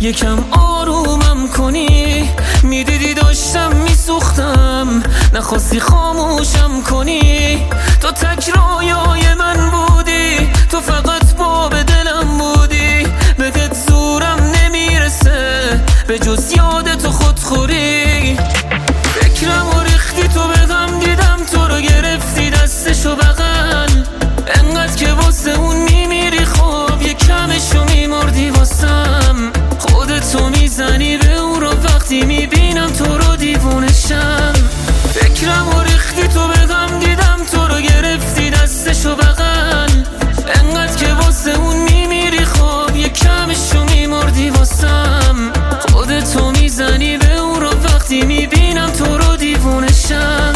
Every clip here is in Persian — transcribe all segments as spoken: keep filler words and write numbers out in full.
یکم آرومم کنی. میدیدی داشتم میسوختم، نخواستی خاموشم کنی. تو تک رویای من بودی، تو فقط باب دلم بودی. بهت زورم نمیرسه به جز یاد تو خودخوری. فکرم و ریختی تو به غم، دیدم تو رو گرفتی دستشو بغل. انقدر که واسه اون میمیری، خب یه کمشو میمردی واسم. خودتو میزنی به اون رو وقتی میبینم تو رو دیوونشم. فکرم و ریختی تو به غم، دیدم تو رو گرفتی دستشو بغل. انقدر که واسه اون میمیری، خب یه کمشو میمردی واسم. خودتو میزنی به اون رو وقتی میبینم تو رو دیوونشم.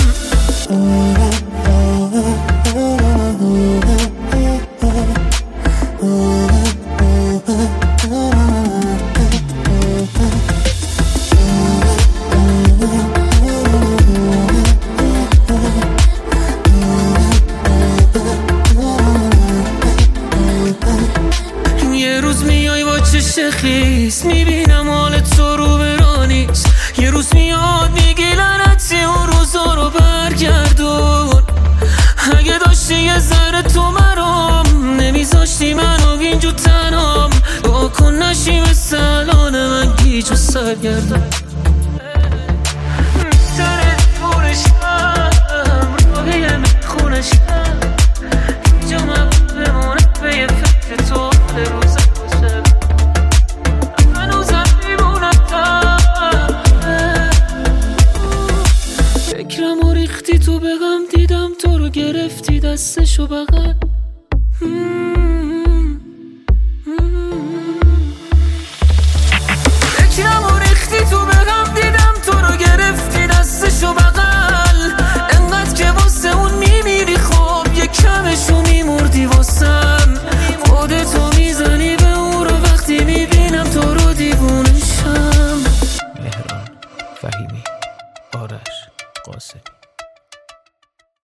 یه روز میای با چشم خیس، میبینم حال تو رو برانیست. یه روز میاد میگی لعنتی اون روزا رو برگردون. اگه داشتی یه ذره تو مرام، نمیذاشتی منو اینجور تنام. با کن نشی مثل الان من گیج و سرگردم. میتره دورشم، راهی میخونشم. اینجا من بمونه به یه فکر تو روز باشه. هنوزم میمونم، فکرم و ریختی تو به غم، دیدم تو رو گرفتی دستشو بغل.